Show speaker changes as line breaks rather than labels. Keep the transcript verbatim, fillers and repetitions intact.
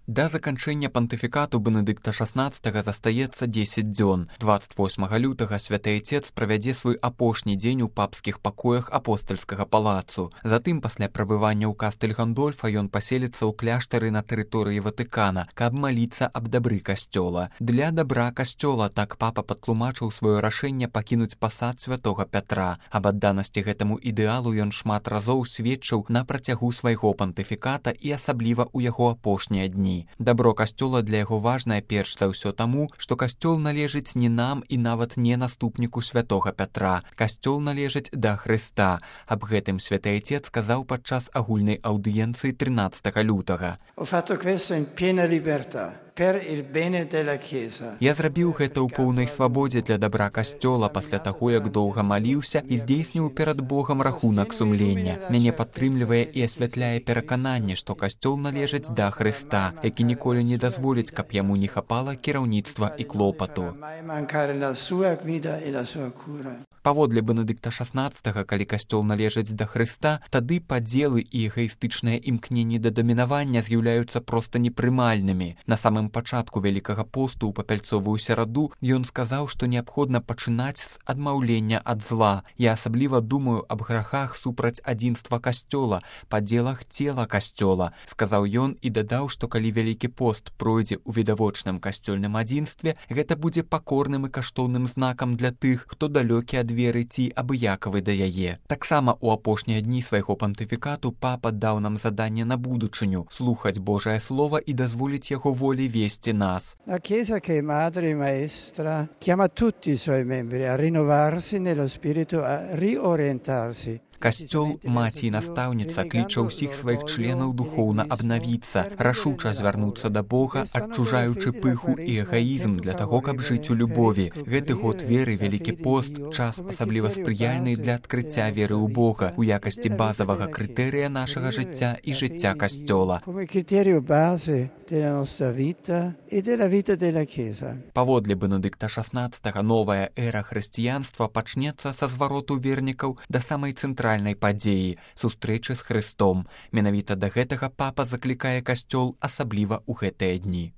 Да заканчэння пантыфікату Бенедыкта шаснаццатага застаецца дзесяць дзён. дваццаць восьмага лютага святы айцец правядзе свой апошні дзень у папскіх пакоях апостальскага палацу. Затым, пасля прабывання ў Кастэль Гандольфа, ён паселіцца ў кляштары на тэрыторыі Ватыкана, каб маліцца аб дабры касцёла. Для дабра касцёла так папа патлумачыў сваё рашэнне пакінуць пасад святога Пятра. Аб адданасці гэтаму ідэалу ён шмат разоў сведчыў на працягу свайго пантыфіката і асабліва ў яго апошнія дні. Дабро касцёла для яго важнае перш за ўсё таму, што касцёл належыць не нам і нават не наступніку святога Пятра. Касцёл належыць да Хрыста. Аб гэтым святы айцец сказаў падчас агульнай аўдыенцыі трынаццатага лютага. Я зрабіў гэта ў поўнай свабодзе для дабра касцёла пасля таго, як доўга маліўся і здзейсніў перад Богам рахунак сумлення. Мяне падтрымлівае і асвятляе перакананне, што касцёл належыць да Хрыста, які ніколі не дазволіць, каб яму не хапала кіраўніцтва і клопату. Паводле Бенедыкта шаснаццатага, калі касцёл належыць да Хрыста, тады падзелы і эгаістычныя імкненні да дамінавання з'яўляюцца проста непрымальнымі. На самым пачатку Вялікага посту ў папяльцовую сераду ён сказаў, што неабходна пачынаць з адмаўлення ад зла. Я асабліва думаю аб грахах супраць адзінства касцёла, падзелах цела касцёла, сказаў ён і дадаў, што калі Вялікі пост пройдзе ў відавочным касцёльным адзінстве, гэта будзе пакорным і каштоўным знакам для тых, хто далёкі ад веры ці абыякавы да яе. Таксама ў апошнія дні свайго пантыфікату папа даў нам заданне на будучыню слухаць Божае слово і дазволіць яго волі весці нас.
La Chiesa che è madre e maestra chiama tutti i suoi membri a rinnovarsi nello spirito, a riorientarsi.
Касцёл, маці і настаўніца кліча ўсіх сваіх членаў духоўна абнавіцца, рашуча звярнуцца да Бога, адчужаючы пыху і эгаізм для таго, каб жыць у любові. Гэты год веры, Вялікі пост, час асабліва спрыяльны для адкрыцця веры ў Бога у якасці базавага крытэрыя нашага жыцця і жыцця касцёла. Паводле Бенедыкта шаснаццатага новая эра хрысціянства пачнецца са звароту вернікаў да самай цэнтральнай падзеі сустрэчы з Хрыстом. Менавіта да гэтага папа заклікае касцёл асабліва ў гэтыя дні.